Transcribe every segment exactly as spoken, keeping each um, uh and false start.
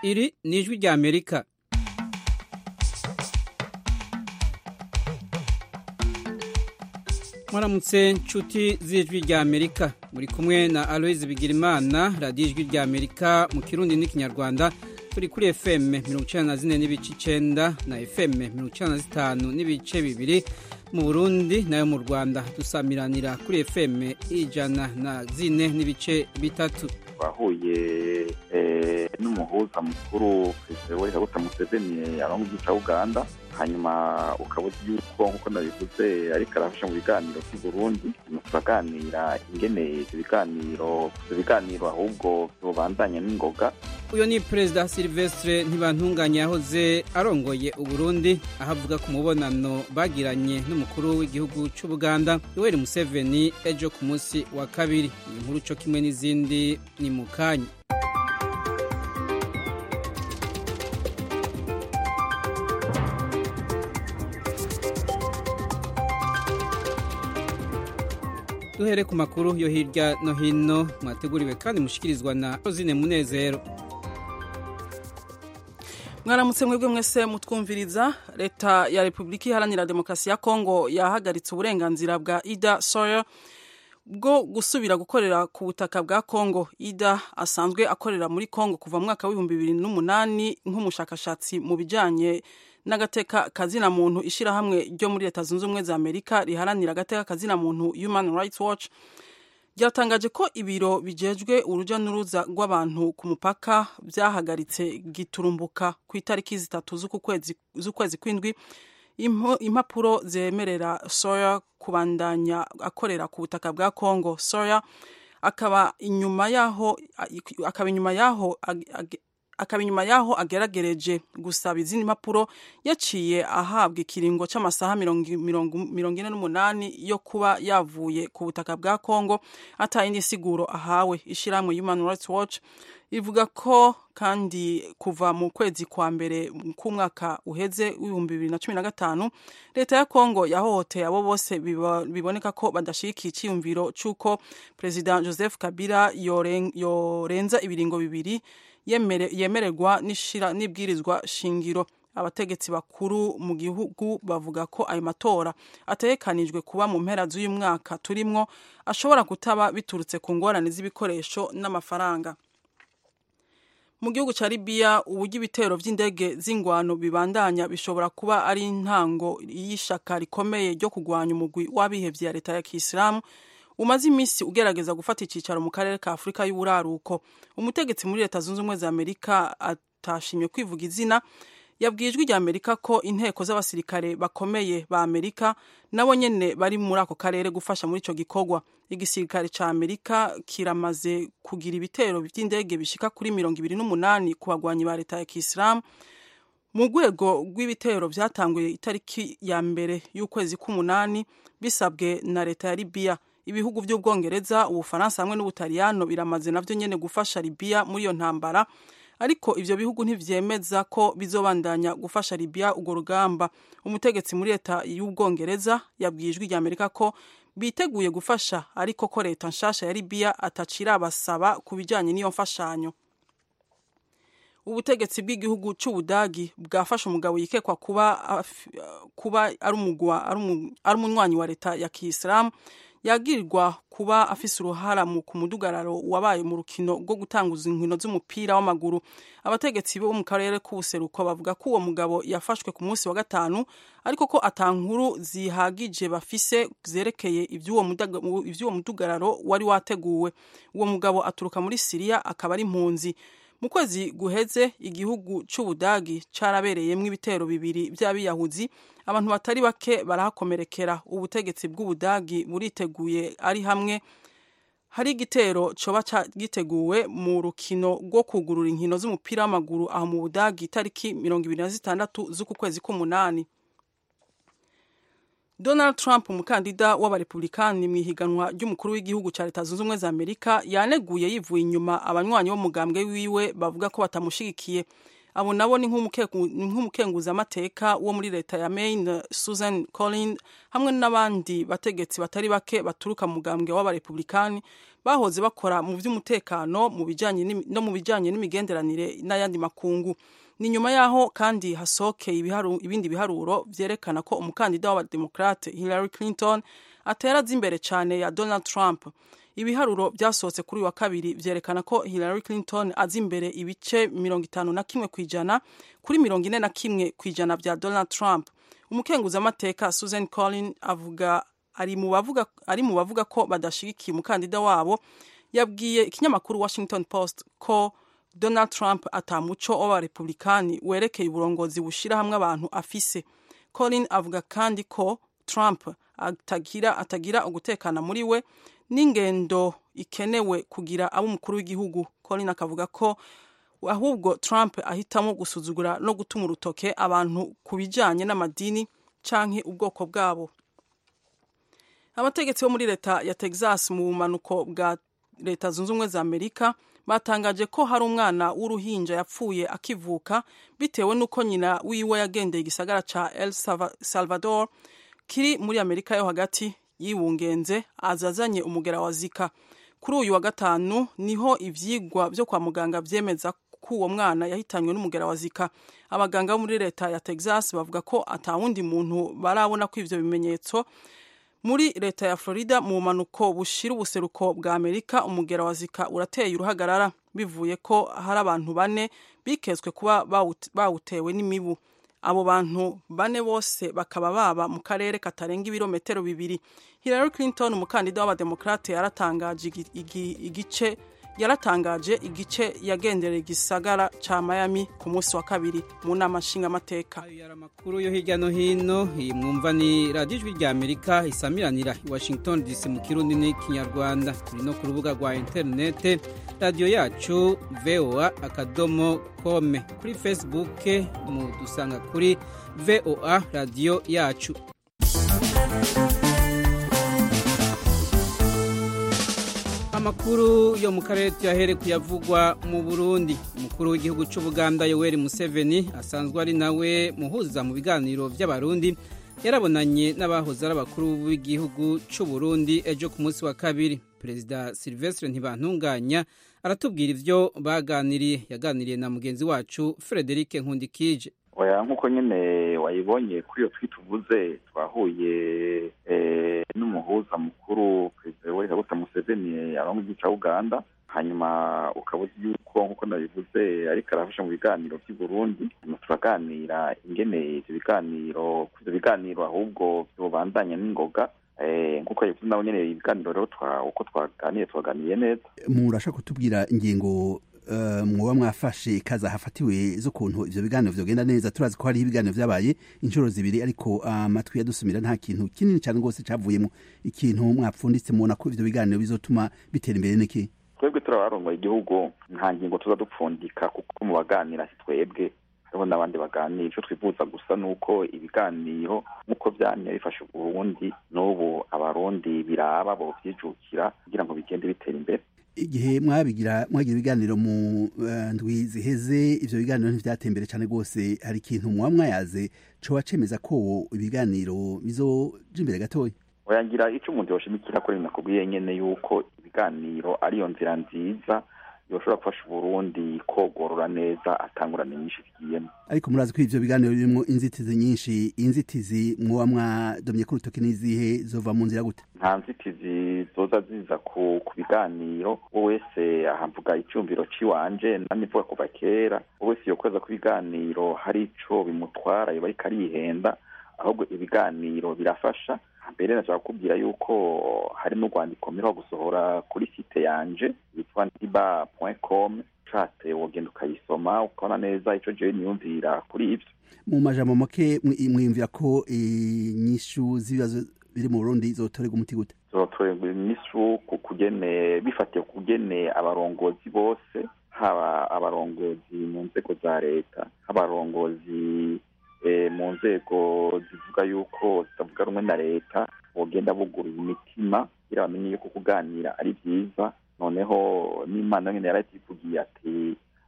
Iri ni ijwi rya Amerika. Mwaramutse nshuti z'ijwi rya Amerika. Muri kumwe na Aloise Bigirimana, radiyo ijwi rya Amerika mu Kirundi n'ikinyarwanda. Turi kuri F M mirongo icenda na zine n'ibice icenda na F M mirongo icenda na zitanu n'ibice bibiri mu Burundi, nayo mu Rwanda dusamiranira kuri F M ijana na zine n'ibice bitatu. Bahuye eh, n'umuhuza mukuru Perezida Yoweri Kaguta Museveni arongoye igihugu ca Uganda, hanyuma ukabuza yuko nkuko nabivuze ariko arafasha mu biganiro by'u Burundi, turaganira ingene ibiganiro ibiganiro ahubwo bobandanya n'ingoga. Uyo ni Perezida Sylvestre Ntibantunganya yahoze arongoye u Burundi, ahavuga ku mubonano bagiranye n'umukuru w'igihugu cy'u Buganda Yoweri Museveni ejo ku munsi wa kabiri. Iyi nkuru cyo kimwe n'izindi ni mu kanya. Duhere ku makuru yo hirya no hino mwateguriwe kandi mushikirizwa na Rosine Munezero. Mwaramutse mwebwe mwese mutwumviriza. Leta ya Republika Iharanira Demokarasi ya Kongo yahagaritse uburenganzira bwa Ida Sawyer bwo gusubira gukorera ku butaka bwa Kongo. Ida asanzwe akorera muri Kongo kuva mu mwaka w'ibihumbi bibiri n'umunani nk'umushakashatsi mu bijanye n'agateka kazina muntu. Ishirahamwe ryo muri Leta Zunze Ubumwe za Amerika riharanira agateka kazina muntu Human Rights Watch ryatangaje ko ibiro bijejwe uruja n'uruza rw'abantu ku mupaka byahagaritse giturumbuka ku itariki zitatu z'ukwezi z'ukwezi kwindwi impapuro zemerera Sawyer kubandanya akorera ku butaka bwa Kongo. Sawyer akaba inyuma yaho akaba inyuma yaho akaba inyuma yaho ageragereje gusaba izindi mpapuro yaciye ahabwa ikiringo c'amasaha mirongo ine n'umunani yo kuba yavuye ku butaka bwa Kongo atayindi siguro ahawe. Ishirahamwe Human Rights Watch ivuga ko kandi kuva mu kwezi kwa mbere k'umwaka uheze w'ibihumbi bibiri na cumi na gatanu leta ya Kongo yahohoteye abo bose biboneka ko badashigikiye iciyumviro c'uko Perezida Joseph Kabila yorenza ibiringo bibiri yemererwa n'ishira n'ibwirizwa shingiro. Abategetsi bakuru mu gihugu bavuga ko ayo matora ategekanijwe kuba mu mpera z'uyu mwaka turimwo ashobora kutaba biturutse ku ngorane z'ibikoresho n'amafaranga. Mu gihugu ca Libya uburyo ibitero vy'indege z'ingwano bibandanya bishobora kuba ari intango y'ishaka rikomeye ryo kugwanya umugwi w'abihevye ya leta ya Kisilamu umaze imisi ugerageza gufata icicaro mu karere ka Afrika y'uburaruko. Umutegetsi muri Leta Zunze Ubumwe za Amerika atashimye kwivuga izina yabwiye ijwi rya Amerika ko inteko z'abasirikare bakomeye ba Amerika nabo nyene bari muri ako karere gufasha muri ico gikorwa. Igisirikare ca Amerika kiramaze kugira ibitero by'indege bishika kuri mirongo ibiri n'umunani ku bagwanyi ba leta ya Kisilamu mu rwego rw'ibitero vyatanguye itariki ya mbere y'ukwezi k'umunani bisabwe na leta ya Libya. Ibihugu by'Ubwongereza, Ubufaransa hamwe n'Ubutaliyano biramaze navyo nyene gufasha Libya muri iyo ntambara, ariko ivyo bihugu ntivyemeza ko bizobandanya gufasha Libya ugo rugamba. Umutegetsi muri leta y'Ubwongereza yabwiye ijwi rya Amerika ko biteguye gufasha, ariko ko leta nshasha ya Libya atacira basaba kubijanye n'iyo mfashanyo. Ubutegetsi bw'igihugu c'Ubudagi bwafashe umugabo yikekwa kuba kuba ari umugwa ari umunywanyi wa leta ya Kisilamu yagirirwa kuba afise uruhara mu kumudugararo wabaye mu rukino rwo gutanguza inkino z'umupira w'amaguru. Abategetsi bo mu karere k'ubuseruko bavuga ko uwo mugabo yafashwe ku munsi wa gatanu, ariko ko atankuru zihagije bafise zerekeye ivy'uwo mudugararo wari wateguwe. Uwo mugabo aturuka muri Syria akaba ari impunzi. Mu kwezi guheze igihugu c'Ubudagi carabereyemwo ibitero bibiri vy'abiyahuzi, abantu batari bake barahakomerekera. Ubutegetsi bw'Ubudagi buriteguye ari hamwe hari igitero coba giteguwe mu rukino rwo kugurura inkino z'umupira w'amaguru aho mu Budagi itariki mirongo ibiri na zitandatu z'uku kwezi k'umunani. Donald Trump, umukandida w'abarepublikani mu ihiganwa ry'umukuru w'igihugu ca Leta Zunze Ubumwe za Amerika, yaneguye yivuye inyuma abanywanyi bo mugambwe wiwe bavuga ko batamushigikiye. abo nabo ni nk'umukenguzamateka wo muri leta ya Maine Susan Collins hamwe n'abandi bategetsi batari bake baturuka mu mugambwe w'abarepublikani bahoze bakora mu by'umutekano mu bijanye no mu bijanye n'imigenderanire n'ayandi makungu. Ni nyuma yaho kandi hasokeye ibiharu ibindi biharuro vyerekana ko umukandida w'abademokrate Hillary Clinton atera zimbere cyane ya Donald Trump. Ibiharuro byasohotse kuri wa kabiri vyerekana ko Hillary Clinton azi imbere ibice mirongo itanu na kimwe kwijana kuri mirongo ine na kimwe kwijana vya Donald Trump. Umukenguzamateka Susan Collins avuga ari mu bavuga ari mu bavuga ko badashigikiye umukandida wabo, yabwiye ikinyamakuru Washington Post ko Donald Trump atamuco w'abarepublikani werekeye uburongozi bushira hamwe abantu afise. Collins avuga kandi ko Trump atagira atagira ugutekana muri we n'ingendo ikenewe kugira abo umukuru w'igihugu. Collins akavuga ko ahubwo Trump ahitamo gusuzugura no gutuma urutoke abantu kubijanye n'amadini canke ubwoko bwabo. Abategetsi bo muri leta ya Texas mu bumanuko bwa leta zunze ubumwe za Amerika batangaje ko hari umwana w'uruhinja yapfuye akivuka bitewe nuko nyina wiwe yagendeye igisagara ca El Salvador kiri muri Amerika yo hagati yiwungenze azazanye umugera wa Zika. Kuri uyu wa gatanu niho ivyigwa byo kwa muganga vyemeza ko uwo mwana yahitanywe n'umugera wa Zika. Abaganga bo muri leta ya Texas bavuga ko atawundi muntu barabona ko ivyo bimenyetso. Muri leta ya Florida mu manuko bushira ubuseruko bwa Amerika umugera wa Zika urateye uruhagarara bivuye ko hari abantu bane bikezwe kuba bawutewe n'imibu. Abo bantu bane bose bakaba baba mu karere katarenga ibirometero bibiri. Hillary Clinton umukandida w'abademokrate yaratangaje igice yaratangaje igice yagendereye igisagara ca Miami ku munsi wa kabiri mu nama nshingamateka. Ayo makuru yo hirya no hino mwumva ni Radio Ijwi rya Amerika isamiranira i Washington D C mu Kirundi n'Ikinyarwanda. Turi no ku rubuga rwa internet radio yacu v o a akadomo com, kuri Facebook mu dusanga kuri V O A radio yacu. Amakuru yo mu karere tuyahere kuyavugwa mu Burundi. Umukuru w'igihugu cy'u Buganda Yoweri Museveni asanzwe ari nawe muhuza mu biganiro by'abarundi yarabonanye n'abahoze ari abakuru b'igihugu cy'u Burundi ejo ku munsi wa kabiri. Perezida Sylvestre Ntibantunganya aratubwira ivyo baganiriye. Yaganiriye na mugenzi wacu Frederic Nkundikije. Oya nkuko nyene wayibonye kuri iyo twituvuze twahuye eh n'umuhuza mukuru Perezida Yoweri Kaguta Museveni arongo igica Uganda, hanyuma ukabuzi yuko nkuko nabivuze ariko arafasha mu biganiro by'u Burundi. Turaganira ingene ivyo biganiro kuzo biganiro ahubwo byobandanya n'ingoga. Eh nkuko yivuze nawe nyene ibiganiro rero twa uko twaganiye twaganiye neza. Murashaka kutubwira ingingo Uh, mwoba mwafashe kaza hafatiwe zo kuntu ivyo biganiro vyogenda neza? Turazi ko hari ibiganiro vyabaye inshuro zibiri ariko amatwi uh, yadusumira nta kintu kinini cyane gose cavuyemo. Ikintu mwapfunditse mubona ko ivyo biganiro bizotuma bitera imbere niki? Twebwe turabarongoye igihugu nta ngingo tuza dupfundika kuko mu baganira si twebwe, hariho n'abandi baganira. Ico twifuza gusa nuko ibiganiro nkuko vyanye bifasha Burundi n'ubu abarundi biraba bo vyijukira kugira ngo bigende bitera imbere. Igihe mwabigira mwagira ibiganiro mu uh, ndwi ziheze ivyo biganiro ntivyatembere cyane gose, hari ikintu mwa mwayaze cyo wacemeza ko ibiganiro bizoje imbere gatoya? Oyangira ico umuntu yoshimikira ko nakubwiye nyene yuko ibiganiro ari yo nzira nziza yoshobora gufasha Burundi kogorora neza atangurane nyinshi zigiyemo. Ariko murazi ko ivyo biganiro birimo inzitizi nyinshi. Inzitizi mwoba mwadomye ku rutoke n'izihe zova mu nzira gute? Nta nzitizi zoza ziza ku biganiro. Wese ahamvuga icyumviro ciwanje nanivuga kuva kera. Wese yokweza ku biganiro hari ico bimutwara yoba ari karihenda, ahubwo ibiganiro birafasha. Mbere nashaka kubwira yuko hari no rwandiko miro gusohora kuri site yanje yitwa ndiba point com, chat wogenda ukayisoma ukabona neza ico je niyumvira kuri ivyo. Mu majambo make mwimvira ko inyishu z'ibibazo biri mu Burundi zotorega umuti gute? Zotorega inyishu kugene bifatiye kugene abarongozi bose, haba abarongozi mu nzego za leta, abarongozi E, mu nzego zivuga yuko zitavuga rumwe na leta bogenda bugurura imitima kugira bamenye yuko kuganira ari byiza. Noneho n'Imana nyene yarativugiye ati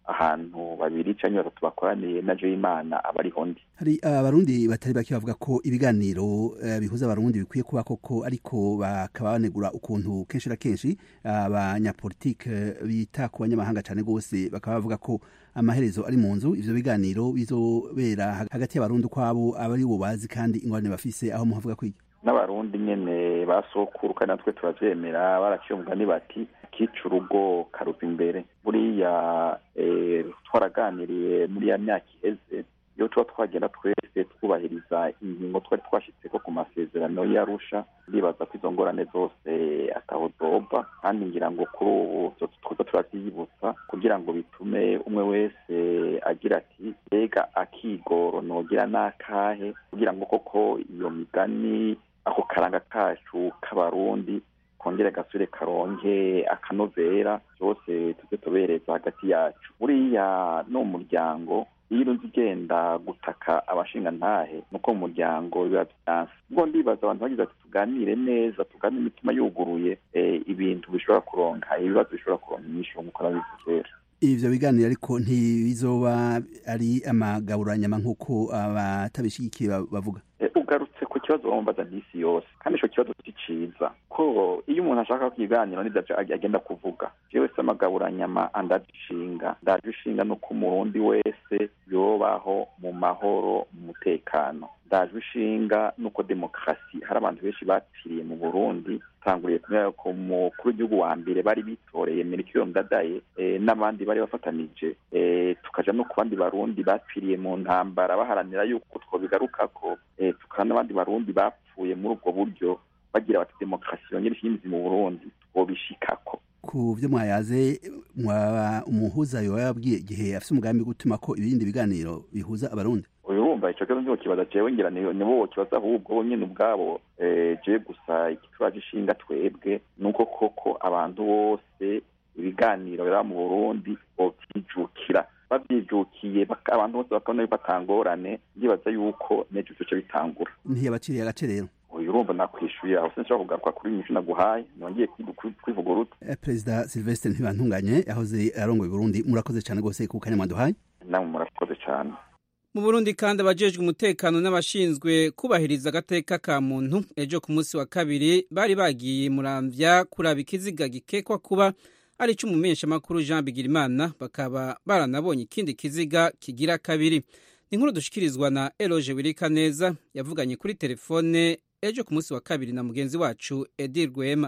ahantu babiri canke batatu bakoraniye na je imana abariho ndi. Hari abarundi batari bake bavuga ko ibiganiro uh, bihuza abarundi bikwiye kuba koko, ariko bakaba banegura ukuntu kenshi na kenshi abanyapolitike uh, bita ku banyamahanga cane gose, bakaba bavuga ko amaherezo ari mu nzu ivyo biganiro bizobera hagati y'abarundi kwabo abari bo bazi kandi ingorane bafise, aho muhavuga kwiki n'abarundi nyene basokuru kandi natwe turavyemera, baraciye umugani bati kica urugo karuva imbere. Buriya eh, twaraganiriye muri ya myaka iheze, iyo tuba twagenda twese twubahiriza ingingo twari twashitseko ku masezerano y'Arusha, ndibaza ko izo ngorane zose ataho zoba, kandi ngira ngo kuri ubu twoza turavyibutsa kugira ngo bitume umwe wese agira ati mbega akigoro nogira n'akahe kugira ngo koko iyo migani ako karanga kacu k'abarundi kongera gasure karonke akanovera, byose tuze tubereza hagati yacu. Buriya no muryango iyo nzigenda gutaka abashinga ntahe nuko mu muryango biba byanse. Ubwo ndibaza abantu bagize ati tuganire neza, tuganire imitima yuguruye, e, ibintu bishobora kuronka ibibazo bishobora kuronka inyishu nk'uko nabivugera. Ivyo biganiro ariko ntibizoba ari amagaburanyama nk'uko abatabishigikiye bavuga. E, ugarutse ku kibazo wumvaza disi yose, kandi ico kibazo kiciza ko iyo umuntu ashaka kukiganira n'ivyo agenda kuvuga, jewe se amagaburanyama andadishinga ndadishinga nuko umurundi wese yobaho mu mahoro mu mutekano. Ndadishinga nuko demokrasi hari abantu benshi bapfiriye mu Burundi, tanguriye kumenya ko umukuru w'igihugu wa mbere bari bitoreye Melchior Ndadaye e, n'abandi bari bafatanije, e, tukaja no ku bandi barundi bapfiriye mu ntambara baharanira yuko twobigarukako, e, tukana n'abandi barundi bapfuye muri ubwo buryo bagira bati demokrasi yongera ishimizi mu Burundi twobishikako. Ku vyo mwayaze mwaba umuhuza yo yabwiye igihe afise umugambi gutuma ko ibindi biganiro bihuza abarundi. Urumva ico kibazo ndio kibaza jewe ngira nibo kibaza ahubwo nyene ubwabo, eh, je gusa ikitwaje ishinga twebwe nuko koko abantu bose ibiganiro bira mu Burundi bovyijukira, bavyijukiye abantu bose bakabona batangorane, ndibaza yuko nejo cyo bitangura. Ntiyabaciriye agace rero. Urumva nakwishuye aho sinshaka kugaruka kuri nyinshi naguhaye, nongeye kwivuguruta. Eh, President Sylvestre Ntibantunganye yahoze arongoye Burundi, murakoze cyane gose ku kanya mwaduhaye. Namwe murakoze cyane. Mu Burundi kandi abajejwe umutekano n'abashinzwe kubahiriza agateka ka muntu ejo ku munsi wa kabiri bari bagiye Muramvya kuraba ikiziga gikekwa kuba ari cy'umumenyesha makuru Jean Bigirimana, bakaba baranabonye ikindi kiziga kigira kabiri. Inkuru dushikirizwa na Eloge Wirikaneza yavuganye kuri telefone ejo ku munsi wa kabiri na mugenzi wacu Edir Rwema.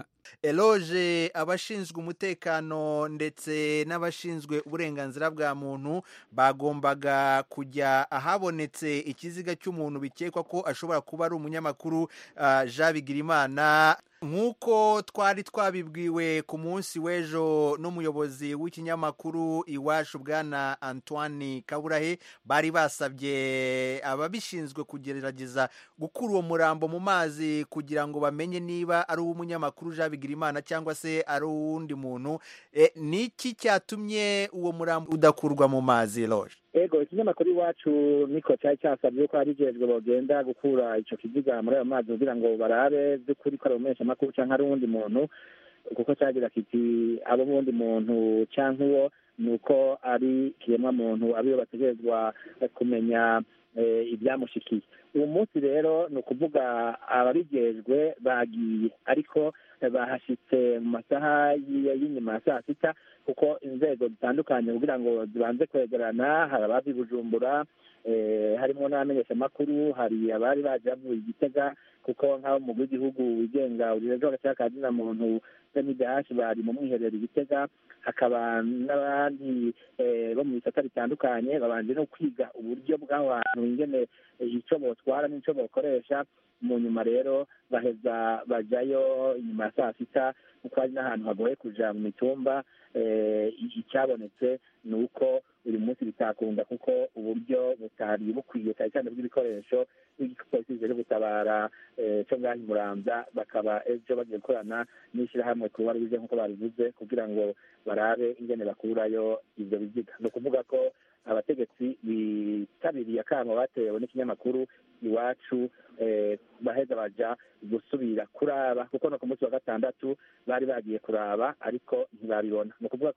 Eloge, abashinzwe umutekano ndetse n'abashinzwe uburenganzira bwa muntu bagombaga kujya ahabonetse ikiziga cy'umuntu bikekwa ko ashobora kuba ari umunyamakuru uh, Jean Bigirimana. Nk'uko twari twabibwiwe ku munsi w'ejo n'umuyobozi w'ikinyamakuru Iwacu bwana Antoine Kaburahe, bari basabye ababishinzwe kugerageza gukura uwo murambo mu mazi kugira ngo bamenye niba ari umunyamakuru Jean Bigirimana cyangwa se ari uwundi muntu. E, niki cyatumye uwo murambo udakurwa mu mazi Loje? Ego, ikinyamakuru Iwacu niko cyari cyasabye ko abijejwe bogenda gukura ico kiziga muri ayo mazi kugira ngo barabe by'ukuri ko ari umumenyesha makuru canke ari uwundi muntu, kuko cyagira kiti abo wundi muntu canke uwo nuko ari kiremwa muntu abiyo bategerezwa kumenya e, ibyamushikiye. Uwo munsi rero ni ukuvuga ababijejwe bagiye, ariko bahashitse mu masaha y'inyuma ya saa sita, kuko inzego zitandukanye kugira ngo zibanze kwegerana, hari abazi Bujumbura, eh, harimo n'abamenyesha makuru, hari abari baje bavuye Igitega, kuko nk'abo mu gihugu wigenga urirejo agacaka na muntu semidahashi bari mu mwiherero Igitega, hakaba n'abandi eh, bo mu bisata bitandukanye babanje no kwiga uburyo bw'aho hantu ingene ico botwara n'ico bokoresha. Mu nyuma rero baheza bajayo inyuma ya saa sita, kuko ari n'ahantu hagoye kuja mu mitumba. Eh, icyabonetse ni uko uyu munsi bitakunda, kuko uburyo butari bukwiye cyane cyane bw'ibikoresho igipolisi rero gutabara eh, cyo ngahi Muramvya, bakaba ejo bagiye gukorana n'ishyirahamwe kuba ribize nk'uko babivuze kugira ngo barabe ingene bakurayo ivyo biziga. Ni ukuvuga ko abategetsi bitabiriye akamo batewe n'ikinyamakuru Iwacu eh, baheza baja gusubira kuraba, kuko no ku munsi wa gatandatu bari bagiye kuraba ariko ntibabibona. Ni ukuvuga ko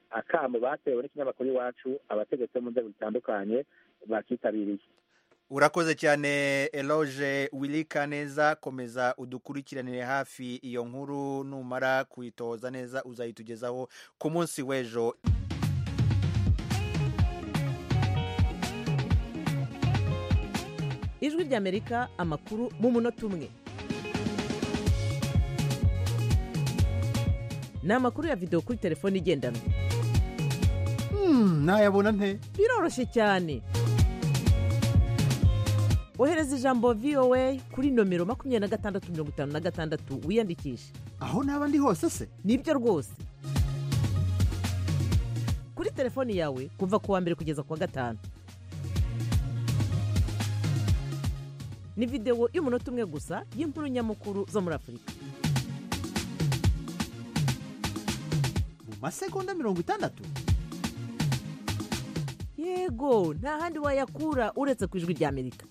akamo batewe n'ikinyamakuru iwacu abategetsi mu nzego zitandukanye bakitabiriye. Urakoze cyane Eloge Wilika neza, komeza udukurikiranire hafi iyo nkuru, numara kuyitoza neza uzayitugezaho ku munsi w'ejo. Ijwi ry'Amerika, amakuru mu munota umwe. Ni amakuru ya video kuri telefone igendanwa. Hmm, nayabona nte? Biroroshye cyane. Ohereza ijambo V O A kuri nomero makumyabiri na gatandatu mirongo itanu na gatandatu wiyandikishe. Aho naba ndi hose se? Nibyo rwose. Kuri telefone yawe kuva ku wa mbere kugeza ku wa gatanu. Ni video y'umunota umwe gusa y'inkuru nyamukuru zo muri Afurika. Mu masegonda mirongo itandatu? Yego, nta handi wayakura uretse ku Ijwi ry'Amerika.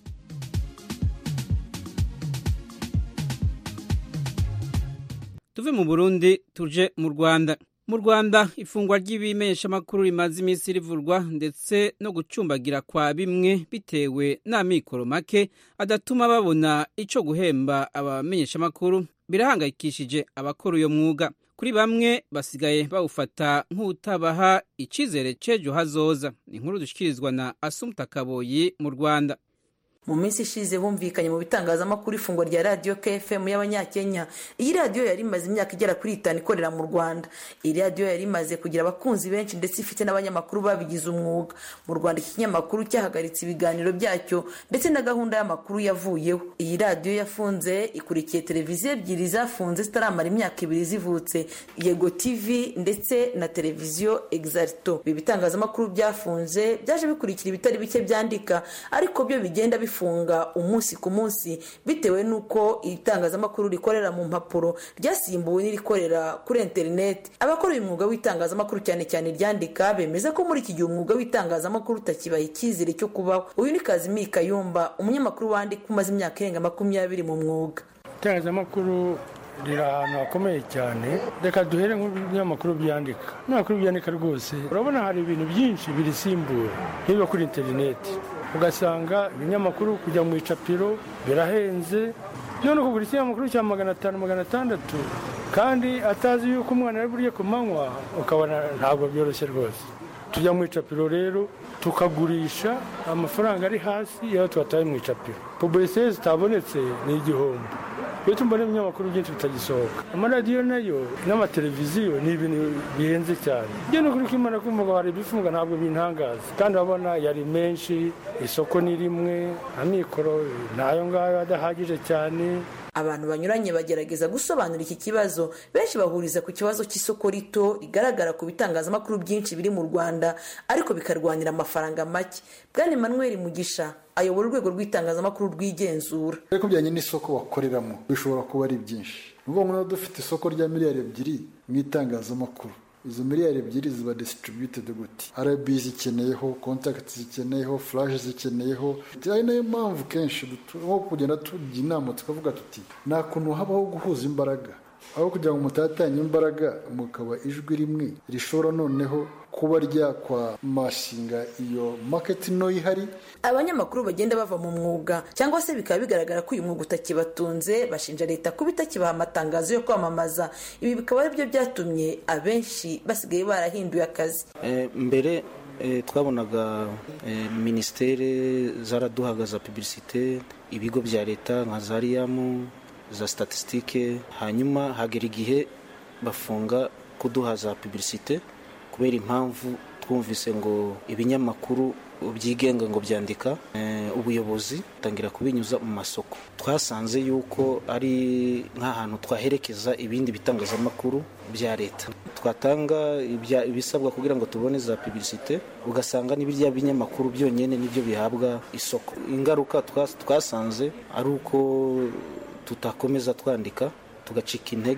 Tuve mu Burundi tuje mu Rwanda. Mu Rwanda ifungwa ry'ibimesha makuru rimaze iminsi rivurwa ndetse no gucumbagira kwa bimwe bitewe n'amikoro make adatuma babona ico guhemba abamenyesha makuru birahangayikishije abakora uyo mwuga. Kuri bamwe basigaye bawufata nk'utabaha icizere c'ejo hazoza. Inkuru dushikirizwa na Assumpta Kaboyi mu Rwanda. Mu minsi ishize humvikanye mu bitangazamakuru ifungwa rya Radio K F M y'Abanyakenya. Iyi radio yari imaze imyaka igera kuri itanu ikorera mu Rwanda. Iyi radio yari imaze kugira abakunzi benshi ndetse ifite n'abanyamakuru babigize umwuga. Mu Rwanda iki kinyamakuru cyahagaritse ibiganiro byacyo ndetse na gahunda y'amakuru yavuyeho. Iyi radio yafunze ikurikiye televiziyo ebyiri zafunze zitaramara imyaka ibiri zivutse, Yego T V ndetse na televiziyo Exalto. Ibi bitangazamakuru byafunze byaje bikurikira ibitari bike byandika, ariko byo bigenda bifunga umunsi ku munsi bitewe nuko itangazamakuru rikorera mu mpapuro ryasimbuwe n'irikorera kuri internet. Abakora uyu mwuga w'itangazamakuru cyane cyane ryandika bemeza ko muri iki gihe umwuga w'itangazamakuru utakibaye icyizere cyo kubaho. Uyu ni Kazimi Kayumba, umunyamakuru wandika umaze imyaka irenga makumyabiri mu mwuga. Itangazamakuru riri ahantu hakomeye cyane. Reka duhere nk'ibinyamakuru byandika. Ibinyamakuru byandika rwose urabona hari ibintu byinshi birisimbura nk'ibiba kuri internet. Ugasanga ibinyamakuru kujya mu icapiro birahenze, none kugura ikinyamakuru cya magana atanu magana atandatu kandi atazi yuko umwana ari buriye ku manywa, ukabona ntabwo byoroshye rwose. Tujya mu icapiro rero tukagurisha amafaranga ari hasi iyo twataye mu icapiro. Publicité zitabonetse ni igihombo. Iyo tumbona ibinyamakuru byinshi bitagisohoka. Amaradiyo nayo n'amateleviziyo ni ibintu bihenze cyane. Ibyo no kuri kimana kumva hari bifunga ntabwo bintangaza. Kandi abona yari menshi, isoko ni rimwe, amikoro nayo ngayo adahagije cyane. Abantu banyuranye bagerageza gusobanura iki kibazo. Benshi bahuriza ku kibazo cy'isoko rito rigaragara ku bitangazamakuru byinshi biri mu Rwanda, ariko bikarwanira amafaranga make. Bwana Emmanuel Mugisha ayobora urwego rw'itangazamakuru rwigenzura. Ariko byanye n'isoko wakoreramo bishobora kuba ari byinshi. Ubwo ngo dufite isoko rya miliyari ebyiri mu itangazamakuru. Izo miliyari ebyiri ziba distributed gute? R B zikeneyeho, contacts zikeneyeho, flash zikeneyeho. Ari nayo mpamvu kenshi nko kugenda tujya inama tukavuga tuti nta kuntu habaho guhuza imbaraga, aho kugira ngo mutatanye imbaraga mukaba ijwi rimwe rishobora noneho kuba rya kwa mashinga iyo market no ihari. Abanyamakuru bagenda bava mu mwuga cyangwa se bikaba bigaragara ko uyu mwuga utakibatunze, bashinja leta kuba itakibaha amatangazo yo kwamamaza. Ibi bikaba ari byo byatumye abenshi basigaye barahinduye akazi. E, mbere e, twabonaga e, ministere zaraduhaga za publicité, ibigo bya leta nka Zariyamu za statistique, hanyuma hagera igihe bafunga kuduha za publicité kubera impamvu twumvise ngo ibinyamakuru byigenga ngo byandika e, ubuyobozi tangira kubinyuza mu masoko. Twasanze yuko ari nk'ahantu twaherekeza ibindi bitangazamakuru bya leta. Twatanga ibisabwa kugira ngo tubone za publicité, ugasanga n'ibirya binyamakuru byonyene nibyo bihabwa isoko. Ingaruka twasanze ari uko tutakomeza twandika, tugacika intege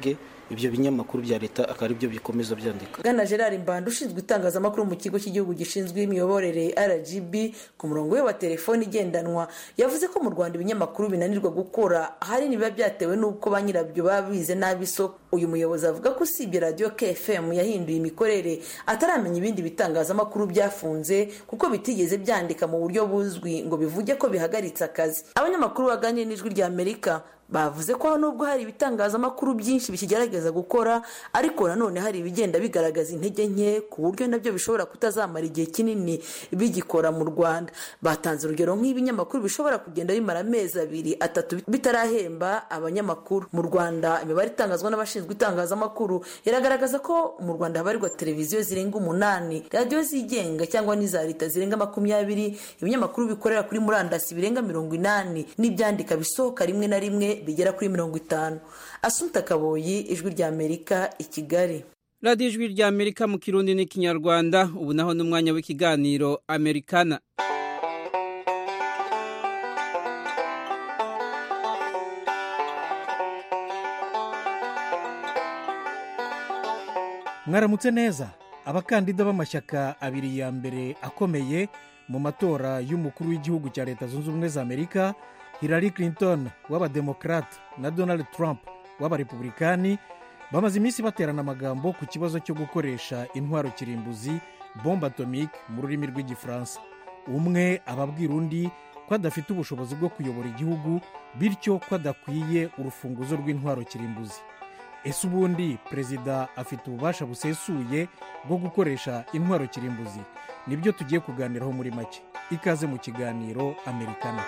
ibyo binyamakuru bya leta akaba ari byo bikomeza byandika. Bwana Gerard Mbanda ushinzwe itangazamakuru mu kigo cy'igihugu gishinzwe imiyoborere R G B ku murongo we wa telefoni igendanwa yavuze ko mu Rwanda ibinyamakuru binanirwa gukora ahanini biba byatewe n'uko ba nyirabyo baba bize nabi isoko. Uyu muyobozi avuga ko usibye Radio K F M yahinduye imikorere ataramenya ibindi bitangazamakuru byafunze kuko bitigeze byandika mu buryo buzwi ngo bivuge ko bihagaritse akazi. Abanyamakuru baganiriye n'Ijwi rya Amerika bavuze ko nubwo hari ibitangazamakuru byinshi bikigerageza gukora ariko nanone hari ibigenda bigaragaza intege nke ku buryo nabyo bishobora kutazamara igihe kinini bigikora mu Rwanda. Batanze urugero nk'ibinyamakuru bishobora kugenda bimara amezi abiri atatu bitarahemba abanyamakuru. Mu Rwanda imibare itangazwa n'abashinzwe itangazamakuru iragaragaza ko mu Rwanda habarirwa televiziyo zirenga umunani, radiyo zigenga cyangwa n'iza leta zirenga makumyabiri, ibinyamakuru bikorera kuri murandasi birenga mirongo inani n'ibyandika bisohoka rimwe na rimwe bigera kuri mirongo itanu. Asumta Kaboyi, Ijwi rya Amerika, i Kigali. Radio Ijwi rya Amerika mu Kirundi n'Ikinyarwanda. Ubu naho n'umwanya w'ikiganiro Americana. Mwaramutse neza. Abakandida b'amashyaka abiri ya mbere akomeye mu matora y'umukuru w'igihugu cya Leta Zunze Ubumwe za Amerika, Hillary Clinton w'abademokrate na Donald Trump w'abarepublikani, bamaze iminsi baterana amagambo ku kibazo cyo gukoresha intwaro kirimbuzi bombe atomique mu rurimi rw'igifaransa. Umwe ababwira undi ko adafite ubushobozi bwo kuyobora igihugu, bityo ko adakwiye urufunguzo rw'intwaro kirimbuzi. Ese ubundi perezida afite ububasha busesuye bwo gukoresha intwaro kirimbuzi? Nibyo tugiye kuganiraho muri make. Ikaze mu kiganiro Americana.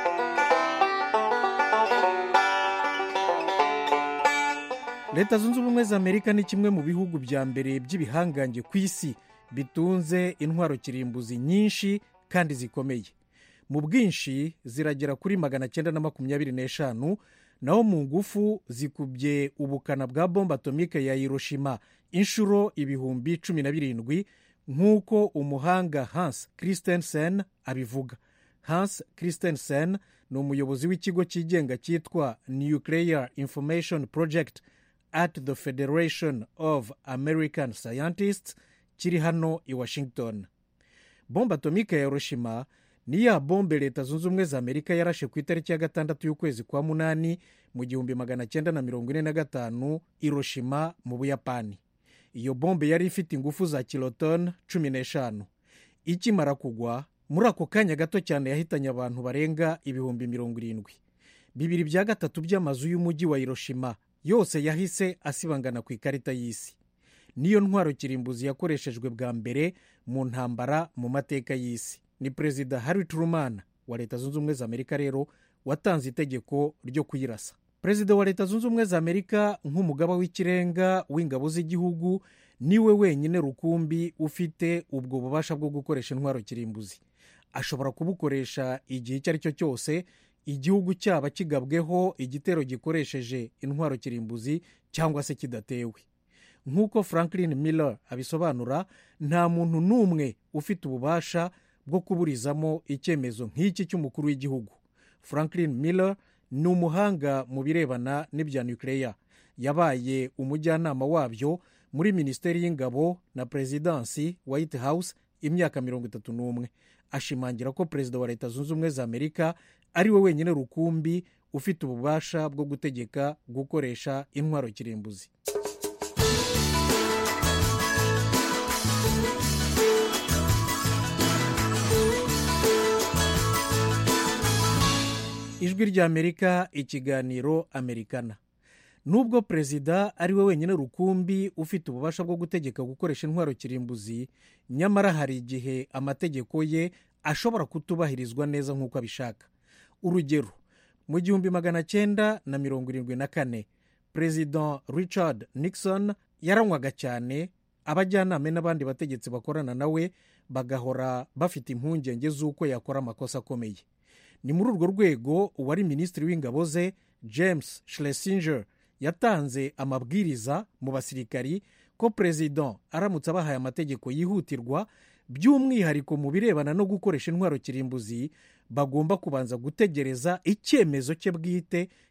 Leta Zunze Ubumwe za Amerika ni kimwe mu bihugu bya mbere by'ibihangange ku isi bitunze intwaro kirimbuzi nyinshi kandi zikomeye. Mu bwinshi ziragera kuri magana cyenda na makumyabiri n'eshanu, naho mu ngufu zikubye ubukana bwa bombe atomike ya Hiroshima inshuro ibihumbi cumi na birindwi, nk'uko umuhanga Hans Christensen abivuga. Hans Christensen ni umuyobozi w'ikigo cyigenga cyitwa Nuclear Information Project at the Federation of American Scientists kiri hano i Washington. Bombe atomike ya Hiroshima ni ya bombe Leta Zunze Ubumwe za Amerika yarashe ku itariki ya gatandatu y'ukwezi kwa munani mu gihumbi magana cyenda na mirongo ine na gatanu Hiroshima mu Buyapani. Iyo bombe yari ifite ingufu za kiloton cumi n'eshanu. Ikimara kugwa, muri ako kanya gato cyane yahitanye abantu barenga ibihumbi mirongo irindwi. Bibiri bya gatatu by'amazu y'umujyi wa Hiroshima yose yahise asibangana ku ikarita y'isi. Niyo ntwaro kirimbuzi yakoreshejwe bwa mbere mu ntambara mu mateka y'isi. Ni Perezida Harry Truman wa Leta Zunze Ubumwe za Amerika rero watanze itegeko ryo kuyirasa. Perezida wa Leta Zunze Ubumwe za Amerika nk'umugaba w'ikirenga w'ingabo z'igihugu niwe wenyine rukumbi ufite ubwo bubasha bwo gukoresha intwaro kirimbuzi. Ashobora kubukoresha igihe icyo ari cyo cyose igihugu cyaba kigabweho igitero gikoresheje intwaro kirimbuzi cyangwa se kidatewe. Nk'uko Franklin Miller abisobanura, nta muntu n'umwe ufite ububasha bwo kuburizamo icyemezo nk'iki cy'umukuru w'igihugu. Franklin Miller ni umuhanga mu birebana n'ibya nuclear. Yabaye umujyanama wabyo muri Minisiteri y'Ingabo na Presidansi White House imyaka mirongo itatu n'umwe. Ashimangira ko Perezida wa Leta Zunze Ubumwe za Amerika ari we wenyine rukumbi ufite ububasha bwo gutegeka gukoresha intwaro kirimbuzi. Ijwi rya Amerika, ikiganiro Americana. Nubwo perezida ari we wenyine rukumbi ufite ububasha bwo gutegeka gukoresha intwaro kirimbuzi, nyamara hari igihe amategeko ye ashobora kutubahirizwa neza nk'uko abishaka. Urugero, mu gihumbi magana cyenda na mirongo irindwi na kane, Perezida Richard Nixon yaranywaga cyane, abajyanama n'abandi bategetsi bakorana nawe bagahora bafite impungenge z'uko yakora amakosa akomeye. Ni muri urwo rwego uwari minisitiri w'ingabo ze James Schlesinger yatanze amabwiriza mu basirikari ko perezida aramutse abahaye amategeko yihutirwa, by'umwihariko mu birebana no gukoresha intwaro kirimbuzi, bagomba kubanza gutegereza icyemezo cye bwite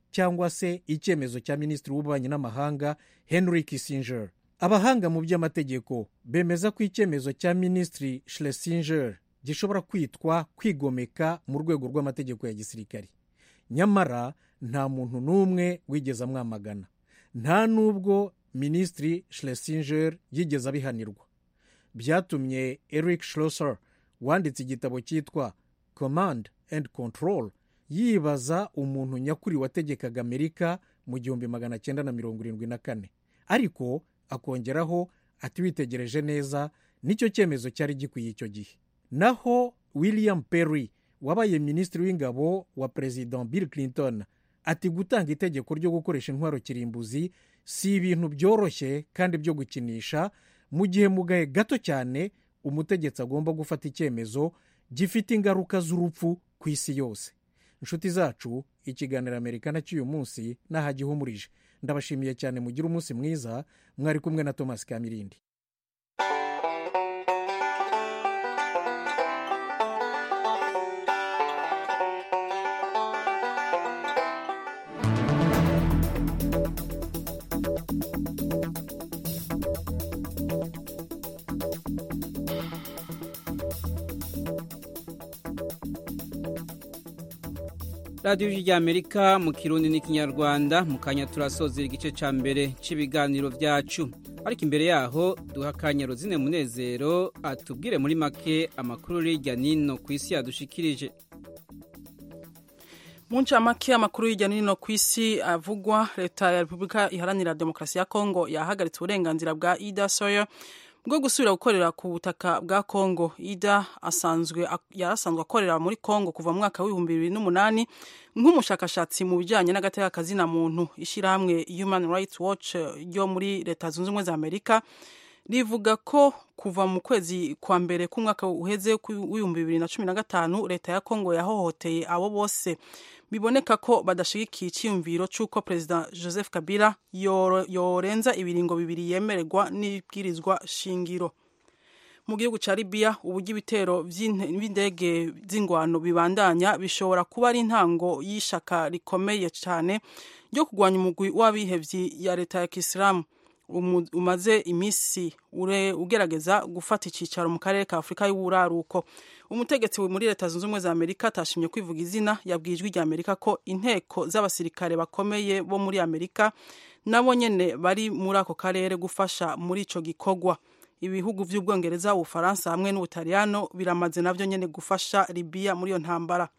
cyangwa se icyemezo cya minisitiri w'ububanyi n'amahanga Henry Kissinger. Abahanga mu by'amategeko bemeza ko icyemezo cya minisitiri Schlesinger gishobora kwitwa kwigomeka mu rwego rw'amategeko ya gisirikari. Nyamara nta muntu n'umwe wigeze amwamagana, nta n'ubwo minisitiri Schlesinger yigeze abihanirwa. Byatumye Eric Schlosser wanditse igitabo cyitwa Command and Control yibaza umuntu nyakuri wategekaga Amerika mu gihumbi magana cyenda na mirongo irindwi na kane, ariko akongeraho ati witegereje neza nicyo cyemezo cyari gikwiye icyo gihe. Naho William Perry wabaye minisitiri w'ingabo wa President Bill Clinton ati gutanga itegeko ryo gukoresha intwaro kirimbuzi si ibintu byoroshye kandi byo gukinisha, mu gihe mu gahe gato cyane umutegetsi agomba gufata icyemezo gifite ingaruka z'urupfu ku isi yose. Inshuti zacu, ikiganiro Amerikana cy'uyu munsi nahagihumurije. Ndabashimiye cyane, mugira umunsi mwiza. Mwari kumwe na Thomas Kamirindi. radiyo y'Amerika mu kirundi n'ikinyarwanda. mu kanya turasozera igice cya mbere cy'ibiganiro byacu, ariko imbere yaho duha akanya Rozine Munezero atubwire muri make amakuru hirya n'ino ku isi yadushikirije. Mu ncamake amakuru hirya n'ino ku isi avugwa, leta ya Repubulika Iharanira Demokarasi ya Kongo yahagaritse uburenganzira bwa Ida Sawyer bwo gusubira gukorera ku butaka bwa Kongo. Ida asanzwe yarasanzwe akorera muri Kongo kuva mu mwaka w'ibihumbi bibiri n'umunani nk'umushakashatsi mu bijyanye n'agateka kazina muntu. Ishyirahamwe Human Rights Watch ryo muri Leta Zunze Ubumwe za Amerika rivuga ko kuva mu kwezi kwa mbere k'umwaka uheze w'ibihumbi bibiri na cumi na gatanu leta ya Kongo yahohoteye abo bose biboneka ko badashigikiye icyiyumviro cy'uko Perezida Joseph Kabila yorenza ibiringo bibiri yemererwa n'ibwirizwa shingiro. Mu gihugu cya Libya, uburyo ibitero by'indege z'ingwano bibandanya bishobora kuba ari intango y'ishaka rikomeye cyane ryo kurwanya umugwi w'abihevyi ya leta ya Kisilamu umaze iminsi ugerageza gufata icyicaro mu karere ka Afurika y'Uburaruko. Umutegetsi muri Leta Zunze Ubumwe za Amerika atashimye kwivuga izina yabwiye ijwi rya Amerika ko inteko z'abasirikare bakomeye bo muri Amerika nabo nyene bari muri ako karere gufasha muri ico gikorwa. Ibihugu vy'Ubwongereza, Ubufaransa hamwe n'Ubutaliyano biramaze navyo nyene gufasha Libya muri iyo ntambara.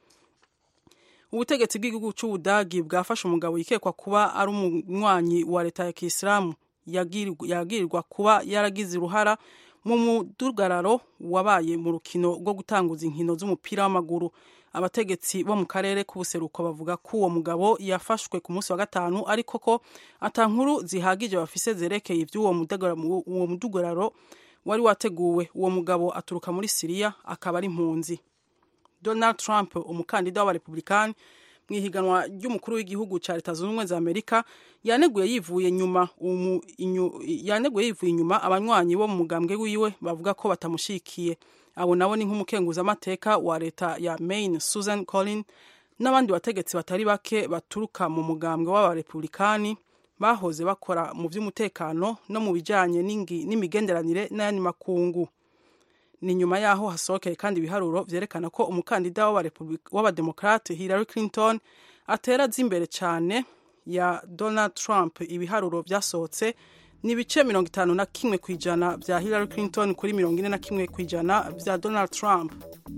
Ubutegetsi bw'igihugu c'Ubudagi bwafashe umugabo yikekwa kuba ari umunywanyi wa leta ya Kisilamu yagirirwa kuba yaragize uruhara mu mudugararo wabaye mu rukino rwo gutanguza inkino z'umupira w'amaguru. Abategetsi bo mu karere k'ubuseruko bavuga ko uwo mugabo yafashwe ku munsi wa gatanu, ariko ko atankuru zihagije bafise zerekeye ivy'uwo mudugararo wari wateguwe. Uwo mugabo aturuka muri Syria, akaba ari impunzi. Donald Trump, umukandida w'abarepublikani mu ihiganwa ry'umukuru w'igihugu cya Leta Zunze Ubumwe za Amerika, yaneguye yivuye nyuma umu, inyu, yaneguye yivuye inyuma abanywanyi bo mu mugambwe wiwe bavuga ko batamushikiye. Abo nabo ni nk'umukenguza amateka wa leta ya Maine Susan Collins n'abandi bategetsi batari bake baturuka mu mugambwe w'abarepublikani bahoze bakora mu by'umutekano no mu bijyanye n'imigenderanire n'ayandi makungu. Ni nyuma yaho hasohokeye kandi ibiharuro vyerekana ko umukandida w'abademokrate Hillary Clinton atera z'imbere cyane ya Donald Trump. Ibiharuro vyasohotse ni ibice mirongo itanu na kimwe kwijana vya Hillary Clinton kuri mirongo ine na kimwe kwijana vya Donald Trump.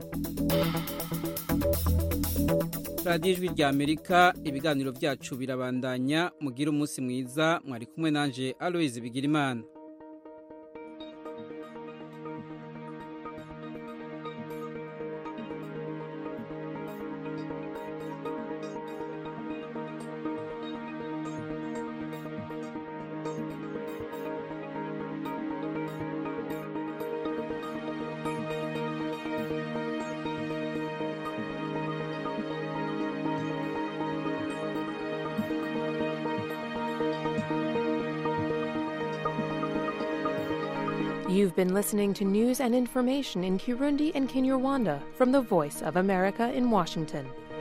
radiyo ijwi rya Amerika, ibiganiro byacu birabandanya. Mugira umunsi mwiza. Mwari kumwe nanje Aloise Bigirimana. You've been listening to news and information in Kirundi and Kinyarwanda from the Voice of America in Washington.